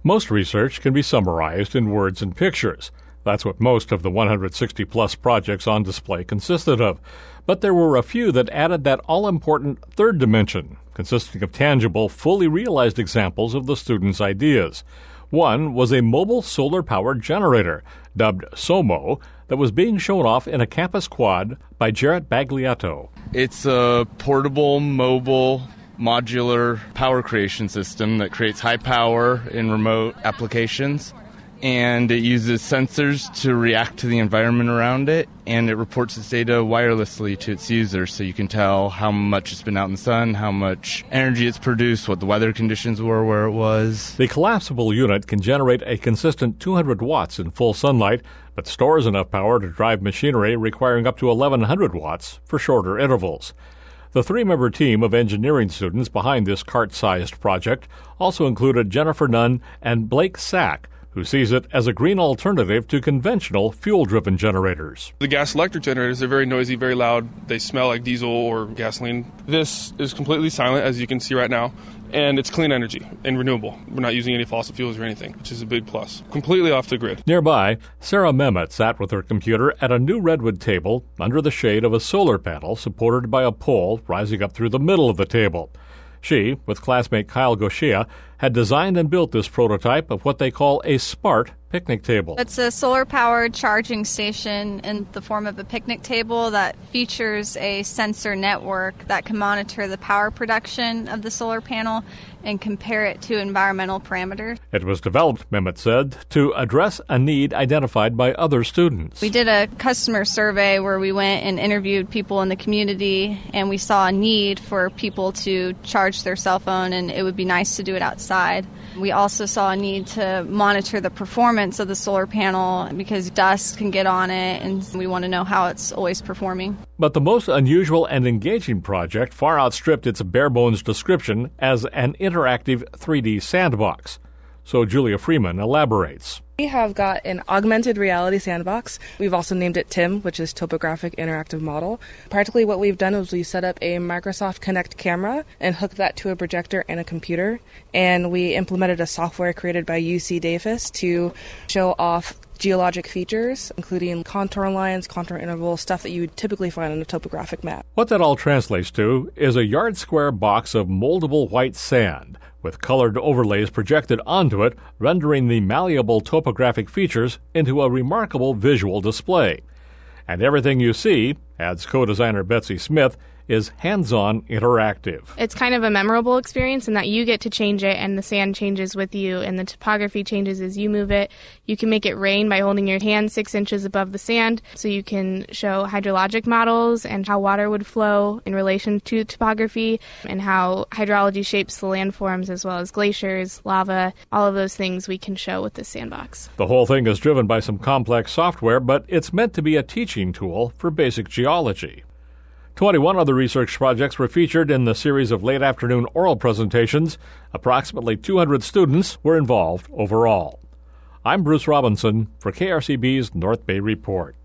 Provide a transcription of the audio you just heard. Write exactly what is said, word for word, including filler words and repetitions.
Most research can be summarized in words and pictures. That's what most of the one hundred sixty plus projects on display consisted of. But there were a few that added that all-important third dimension, consisting of tangible, fully realized examples of the students' ideas. One was a mobile solar-powered generator, dubbed SOMO, that was being shown off in a campus quad by Jarrett Bagliato. It's a portable, mobile, modular power creation system that creates high power in remote applications. And it uses sensors to react to the environment around it, and it reports its data wirelessly to its users, so you can tell how much it's been out in the sun, how much energy it's produced, what the weather conditions were, where it was. The collapsible unit can generate a consistent two hundred watts in full sunlight, but stores enough power to drive machinery requiring up to eleven hundred watts for shorter intervals. The three-member team of engineering students behind this cart-sized project also included Jennifer Nunn and Blake Sack, who sees it as a green alternative to conventional fuel-driven generators. The gas-electric generators are very noisy, very loud. They smell like diesel or gasoline. This is completely silent, as you can see right now, and it's clean energy and renewable. We're not using any fossil fuels or anything, which is a big plus. Completely off the grid. Nearby, Sarah Mehmet sat with her computer at a new redwood table under the shade of a solar panel supported by a pole rising up through the middle of the table. She, with classmate Kyle Goshea, had designed and built this prototype of what they call a SMART picnic table. It's a solar-powered charging station in the form of a picnic table that features a sensor network that can monitor the power production of the solar panel and compare it to environmental parameters. It was developed, Mehmet said, to address a need identified by other students. We did a customer survey where we went and interviewed people in the community, and we saw a need for people to charge their cell phone, and it would be nice to do it outside. We also saw a need to monitor the performance of the solar panel because dust can get on it, and we want to know how it's always performing. But the most unusual and engaging project far outstripped its bare-bones description as an interactive three D sandbox. So Julia Freeman elaborates. We have got an augmented reality sandbox. We've also named it TIM, which is Topographic Interactive Model. Practically what we've done is we set up a Microsoft Kinect camera and hooked that to a projector and a computer. And we implemented a software created by U C Davis to show off geologic features, including contour lines, contour intervals, stuff that you would typically find on a topographic map. What that all translates to is a yard-square box of moldable white sand with colored overlays projected onto it, rendering the malleable topographic features into a remarkable visual display. And everything you see, adds co-designer Betsy Smith, is hands-on interactive. It's kind of a memorable experience in that you get to change it and the sand changes with you and the topography changes as you move it. You can make it rain by holding your hand six inches above the sand, so you can show hydrologic models and how water would flow in relation to topography and how hydrology shapes the landforms as well as glaciers, lava, all of those things we can show with this sandbox. The whole thing is driven by some complex software, but it's meant to be a teaching tool for basic geology. twenty-one other research projects were featured in the series of late afternoon oral presentations. Approximately two hundred students were involved overall. I'm Bruce Robinson for K R C B's North Bay Report.